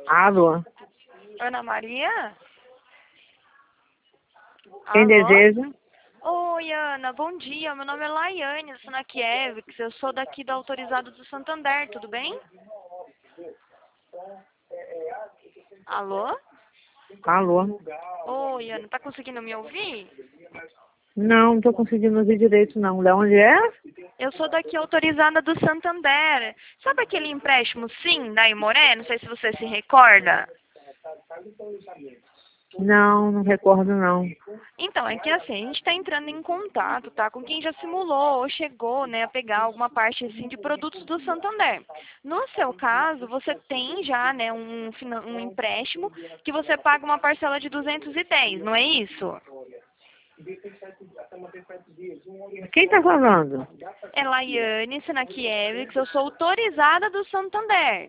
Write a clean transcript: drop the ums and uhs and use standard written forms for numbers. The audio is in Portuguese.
Alô? Ana Maria? Quem Alô? deseja? Oi, Ana, bom dia. Meu nome é Laiane, eu sou na Kievics, eu sou daqui da Autorizado do Santander, tudo bem? Alô? Alô? Oi, Ana, tá conseguindo me ouvir? Não estou conseguindo ouvir direito, não. De onde é? Eu sou daqui autorizada do Santander. Sabe aquele empréstimo, sim, da Imoré? Não sei se você se recorda. Não, não recordo, não. Então, é que assim, a gente está entrando em contato, tá, com quem já simulou ou chegou, né, a pegar alguma parte, assim, de produtos do Santander. No seu caso, você tem já, né, um empréstimo que você paga uma parcela de 210, não é isso? Quem está falando? É Laiane Senakiewicz, eu sou autorizada do Santander.